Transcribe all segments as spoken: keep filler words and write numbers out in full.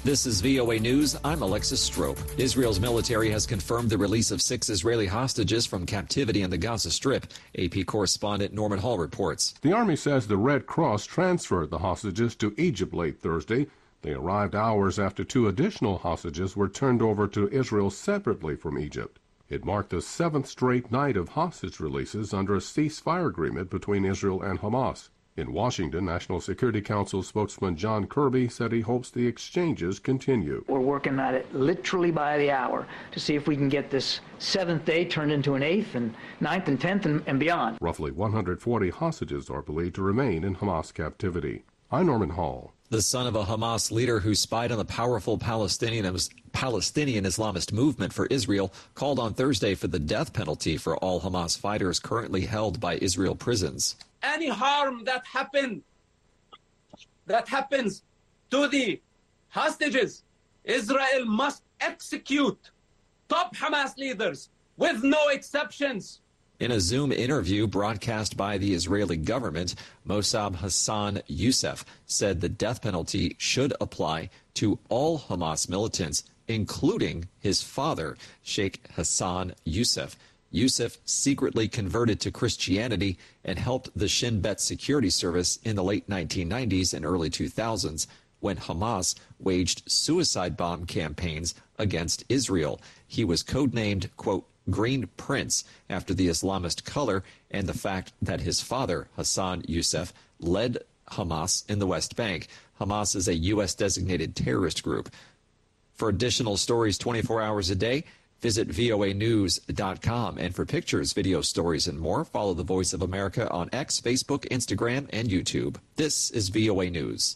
This is V O A News. I'm Alexis Strope. Israel's military has confirmed the release of six Israeli hostages from captivity in the Gaza Strip. A P correspondent Norman Hall reports. The Army says the Red Cross transferred the hostages to Egypt late Thursday. They arrived hours after two additional hostages were turned over to Israel separately from Egypt. It marked the seventh straight night of hostage releases under a ceasefire agreement between Israel and Hamas. In Washington, National Security Council spokesman John Kirby said he hopes the exchanges continue. We're working at it literally by the hour to see if we can get this seventh day turned into an eighth and ninth and tenth and, and beyond. Roughly one hundred forty hostages are believed to remain in Hamas captivity. I'm Norman Hall. The son of a Hamas leader who spied on the powerful Palestinian, Palestinian Islamist movement for Israel called on Thursday for the death penalty for all Hamas fighters currently held by Israel prisons. Any harm that happened, that happens to the hostages, Israel must execute top Hamas leaders with no exceptions. In a Zoom interview broadcast by the Israeli government, Mossab Hassan Youssef said the death penalty should apply to all Hamas militants, including his father, Sheikh Hassan Youssef. Youssef secretly converted to Christianity and helped the Shin Bet security service in the late nineteen nineties and early two thousands when Hamas waged suicide bomb campaigns against Israel. He was codenamed, quote, Green Prince after the Islamist color and the fact that his father, Hassan Youssef, led Hamas in the West Bank. Hamas is a U S designated terrorist group. For additional stories twenty-four hours a day, visit V O A news dot com. And for pictures, video stories, and more, follow the Voice of America on X, Facebook, Instagram, and YouTube. This is V O A News.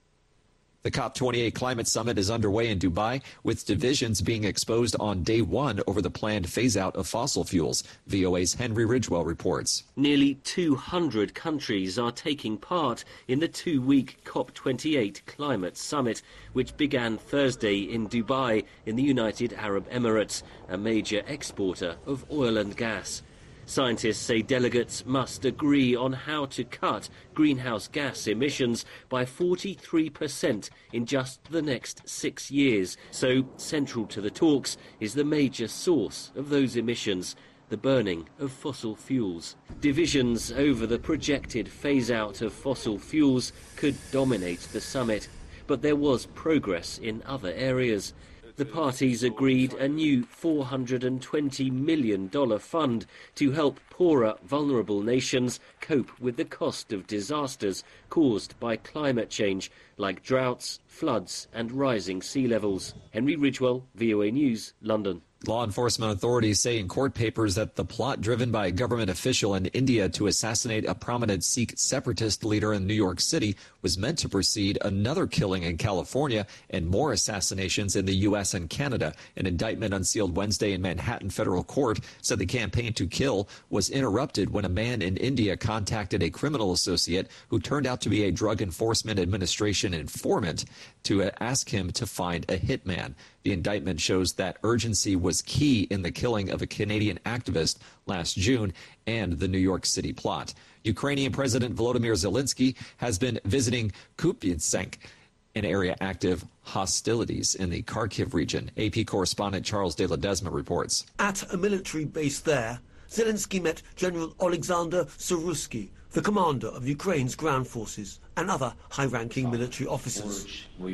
The COP twenty-eight Climate Summit is underway in Dubai, with divisions being exposed on day one over the planned phase-out of fossil fuels. V O A's Henry Ridgewell reports. Nearly two hundred countries are taking part in the two-week COP twenty-eight Climate Summit, which began Thursday in Dubai in the United Arab Emirates, a major exporter of oil and gas. Scientists say delegates must agree on how to cut greenhouse gas emissions by forty-three percent in just the next six years. So central to the talks is the major source of those emissions, the burning of fossil fuels. Divisions over the projected phase-out of fossil fuels could dominate the summit, but there was progress in other areas. The parties agreed a new four hundred twenty million dollars fund to help poorer, vulnerable nations cope with the cost of disasters caused by climate change, like droughts, floods and rising sea levels. Henry Ridgewell, V O A News, London. Law enforcement authorities say in court papers that the plot driven by a government official in India to assassinate a prominent Sikh separatist leader in New York City was meant to precede another killing in California and more assassinations in the U S and Canada. An indictment unsealed Wednesday in Manhattan federal court said the campaign to kill was interrupted when a man in India contacted a criminal associate who turned out to be a Drug Enforcement Administration informant to ask him to find a hitman. The indictment shows that urgency was key in the killing of a Canadian activist last June and the New York City plot. Ukrainian President Volodymyr Zelensky has been visiting Kupiansk, an area active hostilities in the Kharkiv region. A P correspondent Charles de Ledesma reports. At a military base there, Zelensky met General Alexander Sursky, the commander of Ukraine's ground forces, and other high-ranking military officers.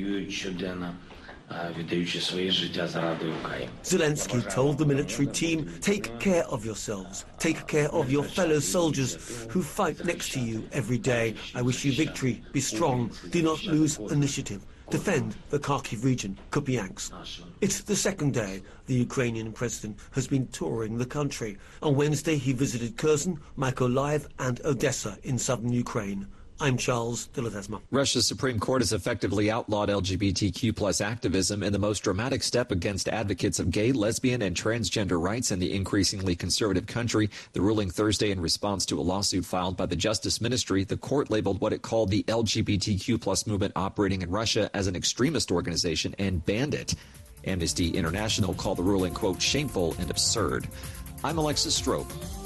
Zelensky told the military team, take care of yourselves, take care of your fellow soldiers who fight next to you every day. I wish you victory, be strong, do not lose initiative, defend the Kharkiv region, Kupiansk. It's the second day the Ukrainian president has been touring the country. On Wednesday he visited Kherson, Mykolaiv and Odessa in southern Ukraine. I'm Charles de Ledesma. Russia's Supreme Court has effectively outlawed L G B T Q plus activism in the most dramatic step against advocates of gay, lesbian, and transgender rights in the increasingly conservative country. The ruling Thursday in response to a lawsuit filed by the Justice Ministry. The court labeled what it called the L G B T Q plus movement operating in Russia as an extremist organization and banned it. Amnesty International called the ruling, quote, shameful and absurd. I'm Alexis Strope.